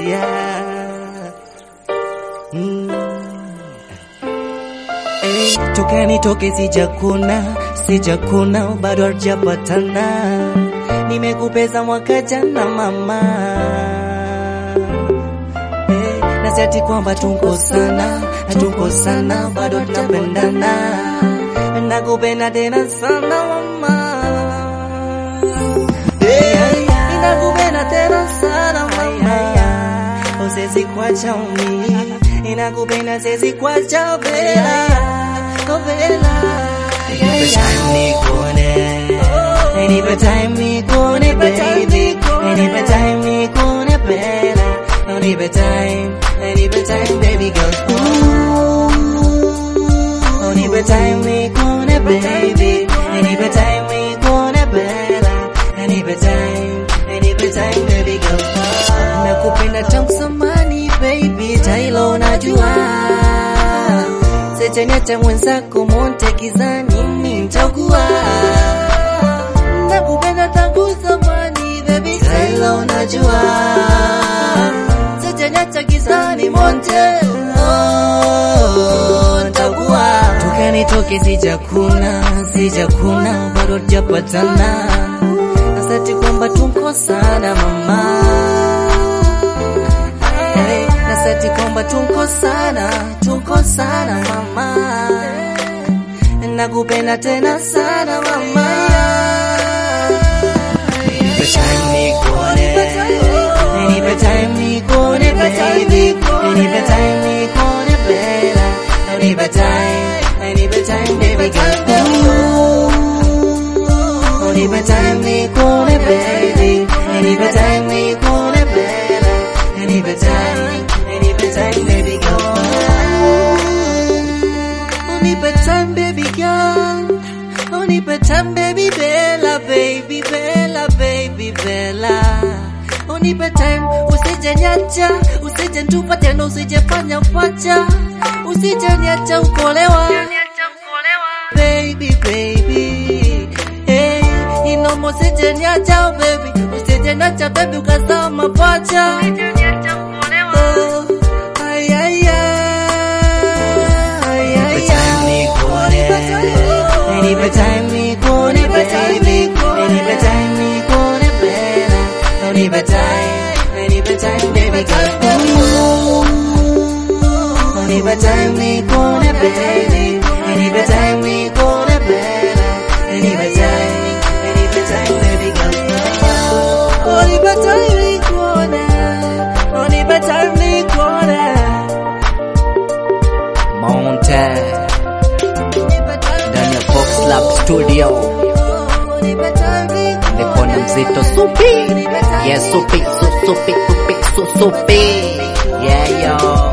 Toka nitoke sijakuna bado hatujapatana, nimekupeza mwaka jana mama. Na si ati kwamba tuko sana bado tunapendana, nakupenda tena sana mama. Nakupenda tena sana mama, siwezi kuacha mimi, nakupenda siwezi kuacha Bella. Anytime ni kone baby, anytime ni kone Bella, anytime baby girl. Anytime ni kone baby, anytime ni kone Bella, anytime baby girl. Nakupenda tangu zamani baby, tailo najua. Sijaniacha mwenzako monte kizani nitakuwa. Nakupenda tangu zamani baby, tailo unajua. Sijaniacha kizani monte nitakuwa. Toka nitoke sijakuna bado hatujapatana, nasati kwamba tuko sana mama. Nasati kwamba tuko sana mama, nakupenda tena sana mama. Anytime ni kone baby, anytime ni kone Bella, anytime baby girl. Anytime ni kone baby, anytime ni kone Bella, anytime baby girl. Anytime baby girl, anytime baby Bella, baby Bella. Anytime usijeniacha, usijenitupa tena, usijefanya mpacha, usijeniacha ukolewa baby. Hey, inomo usijeniacha baby, usijeniacha baby ukazaa mapacha. Anytime ni kone baby, anytime ni kone Bella, anytime baby girl. Anytime ni kone baby, anytime ni kone Bella, anytime baby girl. Anytime ni kone Mountain Lab Studio, Nikona mzito supi, yeah supi, supi, yeah yo.